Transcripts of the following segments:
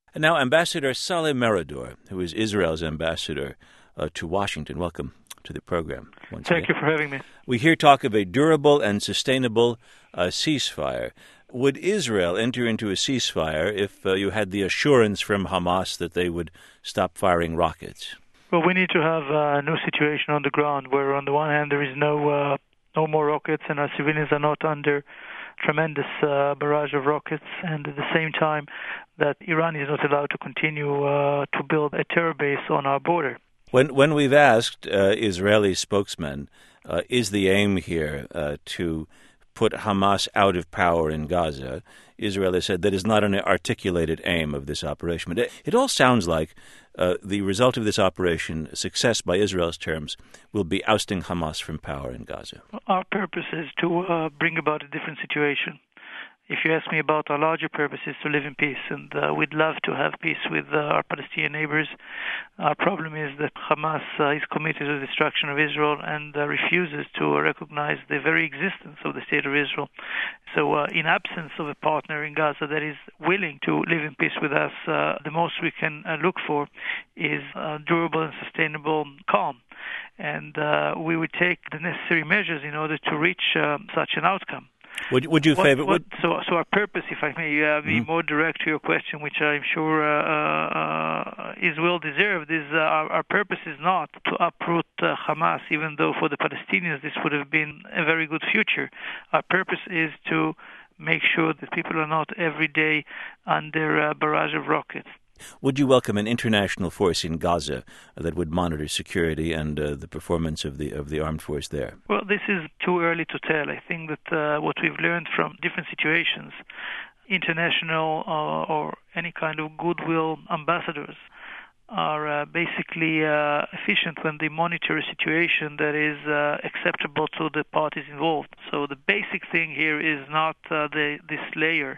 And now, Ambassador Saleh Meridor, who is Israel's ambassador to Washington. Welcome to the program once again. Thank you for having me. We hear talk of a durable and sustainable ceasefire. Would Israel enter into a ceasefire if you had the assurance from Hamas that they would stop firing rockets? Well, we need to have a new situation on the ground where, on the one hand, there is no more rockets and our civilians are not under tremendous barrage of rockets, and at the same time that Iran is not allowed to continue to build a terror base on our border. When we've asked Israeli spokesmen, is the aim here to put Hamas out of power in Gaza, Israel has said that is not an articulated aim of this operation. But it all sounds like the result of this operation, success by Israel's terms, will be ousting Hamas from power in Gaza. Our purpose is to bring about a different situation. If you ask me about our larger purpose, is to live in peace, and we'd love to have peace with our Palestinian neighbors. Our problem is that Hamas is committed to the destruction of Israel and refuses to recognize the very existence of the State of Israel. So in absence of a partner in Gaza that is willing to live in peace with us, the most we can look for is durable and sustainable calm. And we would take the necessary measures in order to reach such an outcome. Would you favor? So our purpose, if I may be more direct to your question, which I'm sure is well deserved, is our purpose is not to uproot Hamas, even though for the Palestinians this would have been a very good future. Our purpose is to make sure that people are not every day under a barrage of rockets. Would you welcome an international force in Gaza that would monitor security and the performance of the armed force there? Well, this is too early to tell. I think that what we've learned from different situations, international or any kind of goodwill ambassadors are basically efficient when they monitor a situation that is acceptable to the parties involved. So the basic thing here is not this layer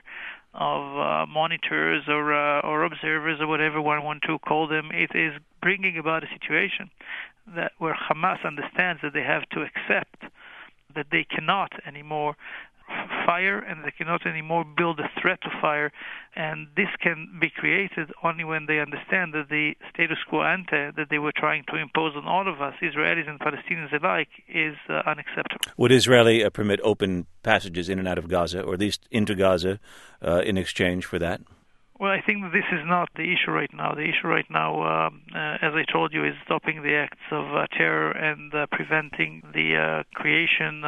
of monitors or observers or whatever one want to call them. It is bringing about a situation that where Hamas understands that they have to accept that they cannot anymore fire and they cannot anymore build a threat to fire, and this can be created only when they understand that the status quo ante that they were trying to impose on all of us, Israelis and Palestinians alike, is unacceptable. Would Israel permit open passages in and out of Gaza, or at least into Gaza, in exchange for that? Well, I think that this is not the issue right now. The issue right now, as I told you, is stopping the acts of terror and preventing the creation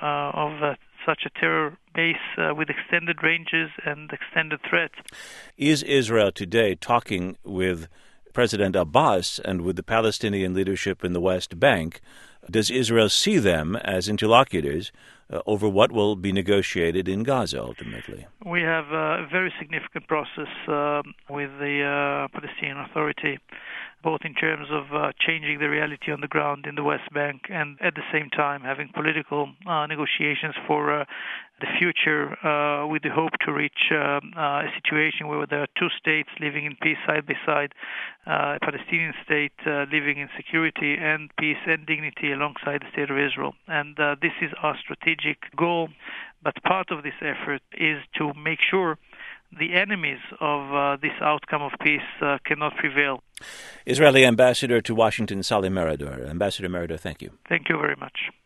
of such a terror base with extended ranges and extended threats. Is Israel today talking with President Abbas and with the Palestinian leadership in the West Bank? Does Israel see them as interlocutors over what will be negotiated in Gaza ultimately? We have a very significant process with the Palestinian Authority, both in terms of changing the reality on the ground in the West Bank and at the same time having political negotiations for the future with the hope to reach a situation where there are two states living in peace side by side, a Palestinian state living in security and peace and dignity alongside the State of Israel. And this is our strategic goal, but part of this effort is to make sure the enemies of this outcome of peace cannot prevail. Israeli Ambassador to Washington, Saleh Meridor. Ambassador Meridor, thank you. Thank you very much.